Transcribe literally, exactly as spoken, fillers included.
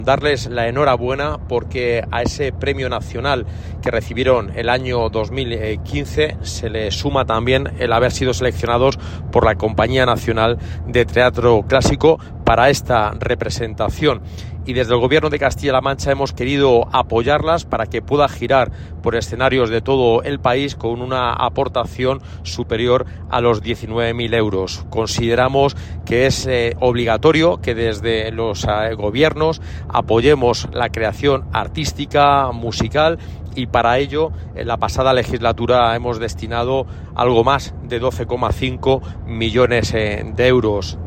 Darles la enhorabuena porque a ese premio nacional que recibieron el año dos mil quince se le suma también el haber sido seleccionados por la Compañía Nacional de Teatro Clásico para esta representación. Y desde el Gobierno de Castilla-La Mancha hemos querido apoyarlas para que pueda girar por escenarios de todo el país con una aportación superior a los diecinueve mil euros. Consideramos que es eh, obligatorio que desde los eh, gobiernos apoyemos la creación artística, musical, y para ello en la pasada legislatura hemos destinado algo más de doce coma cinco millones eh, de euros.